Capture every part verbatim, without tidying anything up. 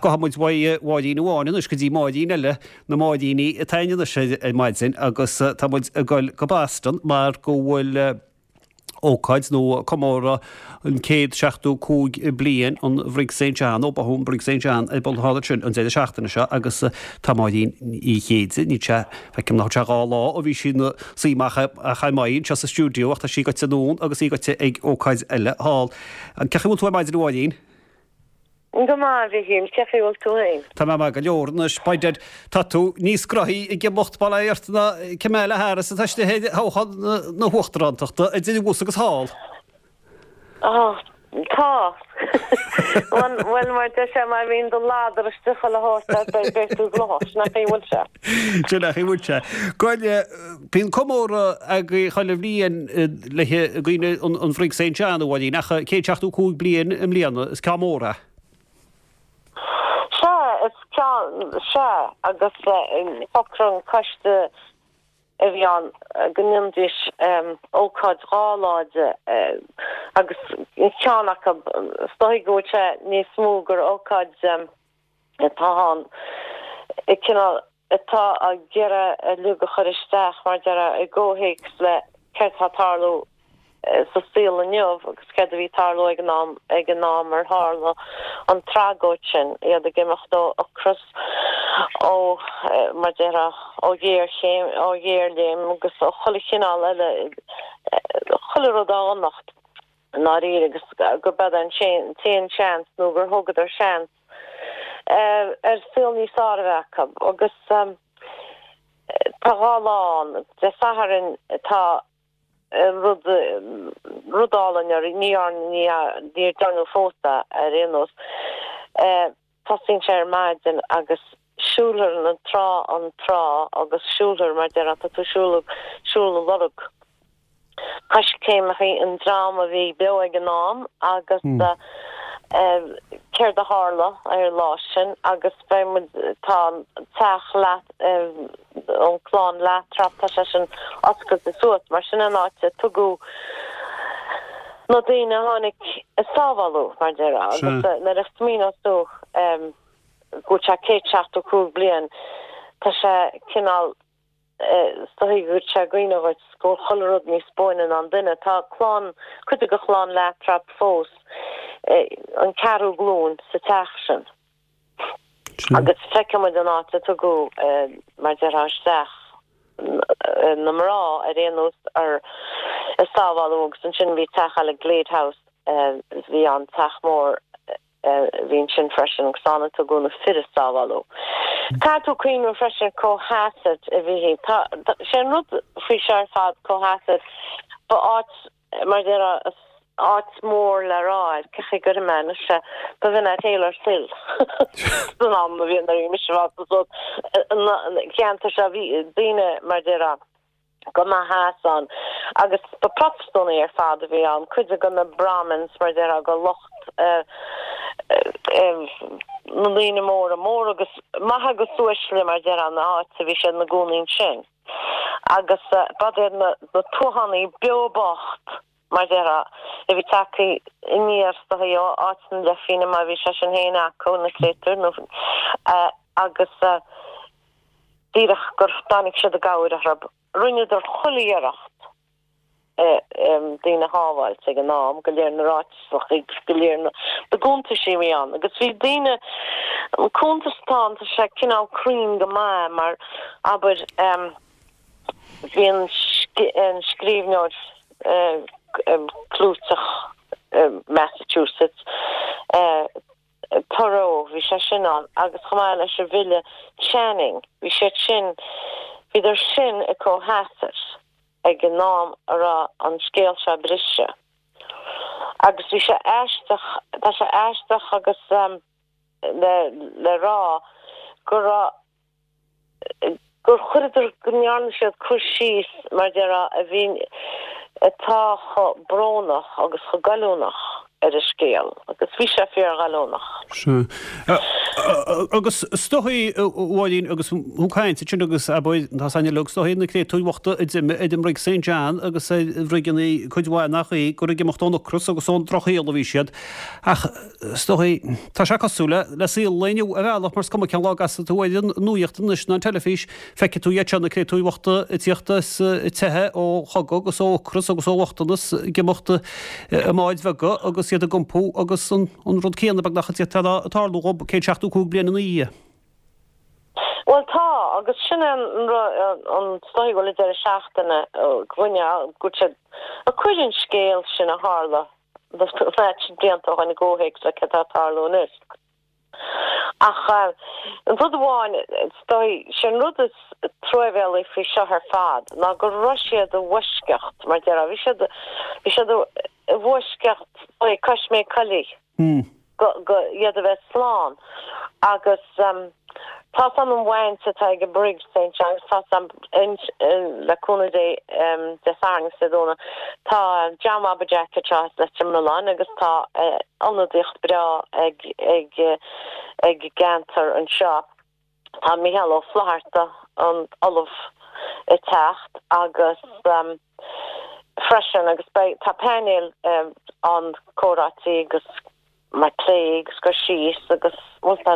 go hamuid bháidí nóháin is go dtí máidí eile na máidíní a taine sé maidid sin agus tá muid gáil go bástan mar go bhfuil ócaid nó comóra an céad seachtú cúig blian an Bhrig Saint John ó bahún Bhrig Saint John i bolthada sin an éidir seachtainna seo agus tá máidín í chéadsa ní te feicim ná te gá lá ó bhí sin síimecha a chaimmáid se sa stúdio achta sí goite nún agus í goite ag ócaid eile hall. An cecha bhfuil tú maidir bháidín? Go má bhí hím cecha bhfuil tú hain. Tá me go leorna spaidir tá tú níos croí i g mocht ball éirtna ceméile háras a taiste héad háchad na huachtarránachta a dtí bús agus hall. Ah, tá. Well mar de sé mar bhíon do ládar a sticha le hásta beirtú glás na fé bhfuil se. Se nach í bhfuil se. Gáile bíon comóra a chaile bblion le gine an Bhrig Saint John bhhaidí nach cé teachtú cúig blion im líana is camóra. Is cean se agus focran caiiste a bhíán gnimdís ócáid ráláide agus ceannach stoigóte níos smógur ócáid táhan i cinál atá a ggéire a luga choristeach mar deara i ggóhéics le ceirtátárlú sa stíl a neamh agus cead a bhí tárlú ag nám ag an nám ar hála an trágóid sin iad a gimimechtó acras ó mar deara ó dhéir chéim ó dhéir léim agus ó chola chinál eile chola rud annacht ná rí agus go bed an téan seans nó gur thugad ar seans ar stíl níos ábhacha agus tá gáláin de saharin tá rud rudálan ar níar níor danú fóta a rénos tá sin sé maidin agus siúlar an trá an trá agus siúlar mar dear tá tú siúlug siúla lorug cais céim a an drama bhí be ag an nám agus céir de hála ar lá sin agus féimid tá teach leat an chlán leat trapta se sin oscail de suat mar sin an áite tugu nó daine tháinig is sábhalú mar deara agus na rachtamína sú go te céad seachtú cúig blian tá sé cinál stoigúir se gcuinehait go cholarrud níos spóinean an duine tá chlán chuide go chláán leat trap fós an carú glún sa teach sin agus feicimid an áte tugu mar deartha isteach na mrá a réanús ar is sábhalú agus an sin bhí teach le Gladehouse bhí an teach mór hín sin freisin agus anna tugu na firis sábhalú. Tá tú cuiinú freisin cóhasad a bhí hí sé rud faoi sear fad cóhasad ba áit mar deartha áit mór le ráid cecha gur mena se ba bhína Taylor Sill san am a bhíon ar mis ceanta se bhíine mar deartha go ma hásan agus ba propstóna ar fad a bhí an chuide go na Brahmins mar deartha go locht na lína mór a mór agus maithe go suaisle mar deartha na áit a bhí sé na gúnaín sin agus bad é na tuhannaí beobacht mar deartha a bhí takeí iníar staío áitin le fine mar bhí sé sin héana acu na cléitúr nó agus díreach gur dánig siad a gáir a rab rinnead ar chulaíoracht dína hábhail ag an nám go léir na ráitach ag go léir na gúnta sé bhí an agus bhí dína cúntastáin tá sé cinál crín go má mar aber bhí an scríbneoir clúteach Massachusetts Thoreau bhí sé sin an agus chamáile se bhile Channing bhí sé sin idir sin a cóhasar ag an nám ará an scéal se brise agus bhí sé eisteach tá sé eisteach agus le le rá gur gur chuidir gnearna siad chuirsíos mar deartha a bhín atá brónach agus cho galúnach ar a scéal, agus bhí sé fear galónach. Agus stoí bháilín agus húáint sin agus a san le stoí na cré túhachtta idim rig Saint John agus rigannaí chuidháin nach í go ige mochtón crus agus ón trochaíal a bhí siad. Ach stoí tá se cosúla le sí léniu a bhealach mar cum cean lágas túhaid nuíochtta na telefís feice tú na cré túhachtta i tíochttas tethe ó chagó agus ó crus agus óhachttanas gemochta máid bhega agus iad a gompú agus an rud céanna bag nach tálú rob cé seachtú cúg bliana í. Well tá agus sin an stoí go idir seachtainna ghuine go a cuirin scéal sin a hála déanta an ggóhéic le tálún is. Ach an rud bháin stoi sin rud is troivel fi seo ar fad ná go Russia de bhuiscecht mar de vi sé de bhuiscecht oi cos mé callí go iad a bheith sláán agus tá an an bhain sa tá go brig Saint John tá leúna dé de sang sedóna tá jam abajack tra le timán agus tá andicht bra ag ag ag gantar an seo tá mí hell flaharta an olaf i techt agus freisin agus tá panel an choratí agus my plagues go shees agus was dat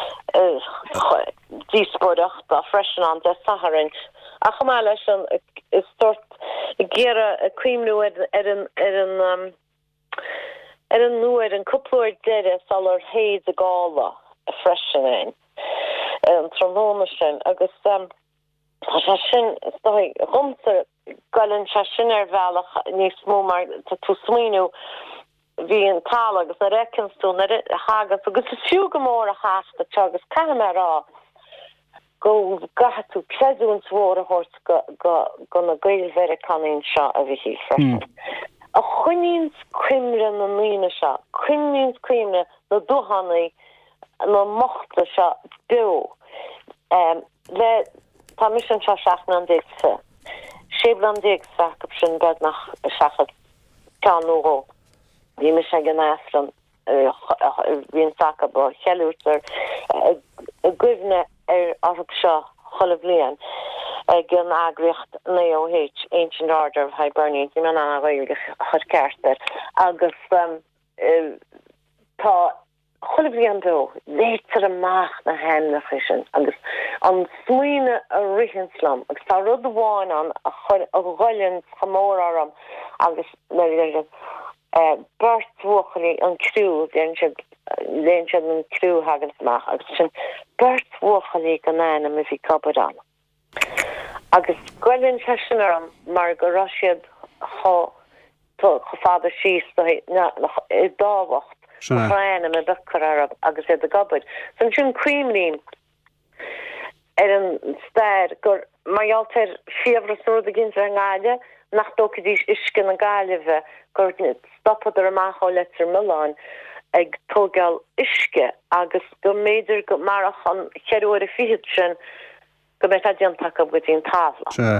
dísporach da freshen an de Saharin a chamalation is stort gera a creamnu er an er an um er an nu er an couple dead solar hay the gala a freshening um trombonation agus um sin stoi romse gallen sin er valach ní smó mar to sminu hí an tal agus a rekenstú hagas agus is fiú gomór a hásta tegus camera go gaú pleúnsmór a hort go na gail ver canin seo a bhí hí fre. A chuníns cuimre na líine seo, cuimníns cuimne na duhannaí na mochta seo bu. Le tá mis an seo seach na an déagsa. Séblan déagsa go sin bed nach seachad ceanúró. Bhí me sé gan aslan bhíon saca ba cheútar a gcuimhne ar arab seo cholah blian ag an agriocht N A O H Ancient Order of Hibernians ní man an bhilge chud ceartar agus tá cholah blian dó létar amach na hen na frisin agus an smuoine a rihinslam agus tá rud bháin an a ghoilinn chamór arm agus na Uh, Bert Wochely an crew den len an crew hagen smach agus sin Bert Wochely gan na me fi copper an agus gwelin sesin am mar go Russiad cho to fada sí na i dáwacht frein me bekkar arab agus e de gobud san sin creamlín er an stair gur mar alter fivre so de gin an gaile nach do dís isken an gaileve gur stoppa er amach á letter Milan ag tógal iske agus go méidir go marach an cheúir a fihin sin go mé adianta go gotín tafla.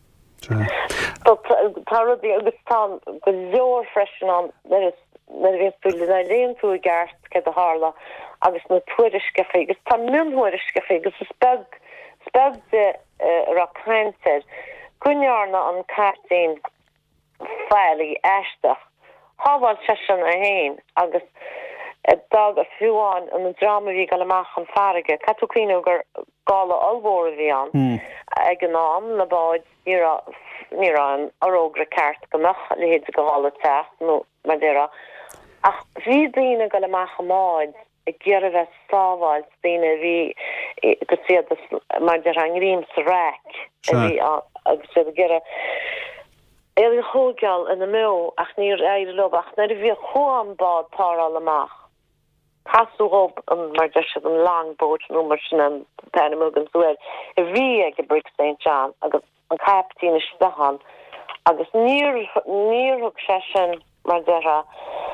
Tá rudi agus tá go leor freschen an vi pu leon tú gart ke a hála agus na tuairiskefe agus tá minhuiiriskefe agus speg speg de ra kainter gunjarna an kartin feili eistech. Hábal sesin a héin agus dag a fiúán an dramaí gal amach an farige Catúclíú gur gála allhór bhí an ag an nám na báid ní an arógra ceart gomach le héad go hála techt nó mar déra ach bhí daoine gal amach amáid i ggéar a bheith sábháil daoine bhí go siad mar de an rím sa raic agus sé ggéar Er hógal in de mé ach níor eile lo ach na vi choan bad tar all amach. Pasú op an mar de an langboot nummer sin an penmugen soel. E vi ag brig Saint John agus an captain stahan agus níor níorhog sesin mar dera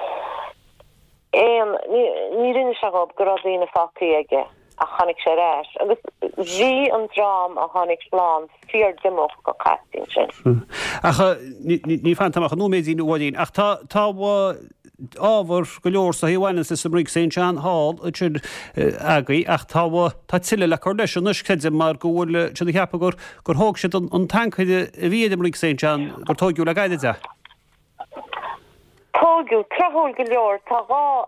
en ní rinne se op gradíine faki aige a chanig sé reis agus vi an dram a chanig slán fear democh go captain sin. Ach ní fan amach nó méid ín bhín ach tá ábhar go leor sa híhhaine sa Rig Saint John Hall sin agaí ach tá tá tiile le chu leis nus chéide mar go bhfuil si cheappa gur gur thóg si an tancaide a bhíad am Rig Saint John gur tógiú le gaiide de. Tógiú trethúil go leor tá rá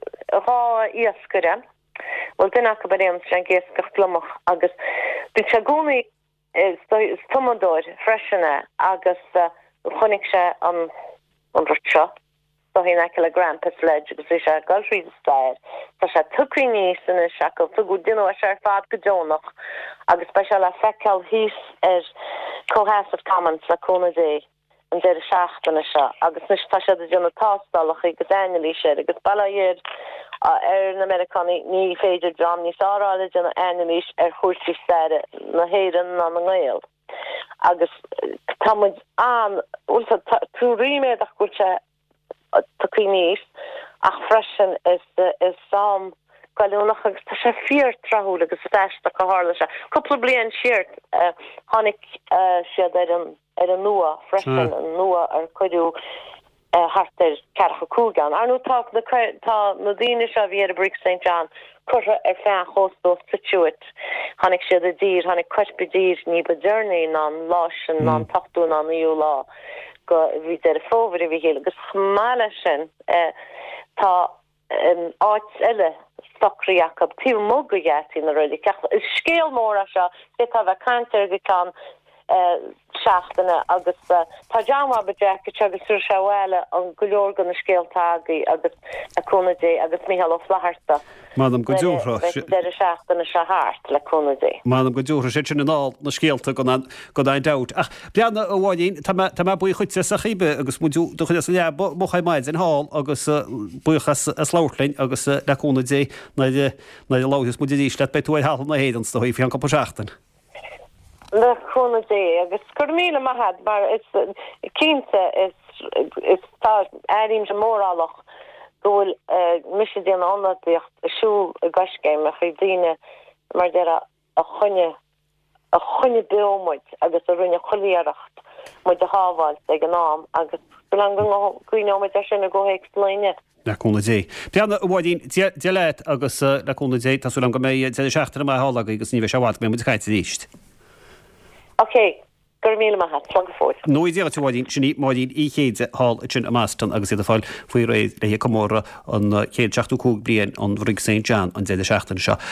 rá iascare bhfuil duine go baréim an géascach glumach agus bhí se gúnaí is tomadóir freisinne agus chunig se an an rutse so hí eice le Grampus Ledge agus bhí se galrí stair tá se tuí níos in is seacail tu go duine se ar fad go dónach agus be se le feiceil híos ar Cohasset Commons le cúna dé an dé seachtainna se agus nus tá se de dúna tástalach agus ainelí sé agus bailíir ar an Americaní ní féidir dram níos áráile duna ainelís ar chuirtí staire na héan ná na ngéil agus táid an últa tú riméid ach gúte tuí níos ach freisin is is sam galúnach agus tá sé fíor trahúil agus steiste go hála se coppla blian siart tháinig siad ar an ar an nua freisin an nua ar chuidú hartar cearcha cúgan ar nó tá tá na daine se bhí ar a Rig Saint John chutha ar fean chósdó situit tháinig siad a dír tháinig cuispi dír ní ba journey ná lásin ná tachtú ná níú lá go bhí ar a fóver a bhí héile agus chmáile sin tá áit eile stochrí Jacob tíú mó go gheartí na ruí ceach is scéal mór a se sé tá bheith cantar go can seachtainna agus tá deanhha bedeach agus sú se bhile an go leor gan na scéaltágaí agus a cúnadé agus míhall ó flaharta. Madam go dúra de seachtainna se háart le cúnadé. Madam go dúra sé sin ná na scéalta go go dain dat. Ach breanna ó bháin tá buí chuite sa chibe agus muú do chu le mochaid maid in hall agus buchas a sláirlainn agus le cúnadé na láhas mu dís le be tú hall na héan sto hí fian go seachtain. Le chuna dé agus gur míle maihad mar is cínta is is tá éim se mórálach gohfuil mis déan annaíocht asú a gascéim a chu daine mar de a chunne a chunne bemuid agus a rinne choíaracht mu de háháil ag an nám agus lang goáid ar sin a go héicléine. leúna dé. Peanna bhhaidín dead agus leúna dé tá sú an go mé seachtar mai hála agus ní bheith seháil mé mu caiite ríist. Okay, gur míle maithe plug fór. Nó dé bhhaidín sinní máidín í chéide hall sin a Maston agus iad a fáil faoi réid le hé commóra an chéad seachtú cúg blian an Rig Saint John an déad seachtain seo.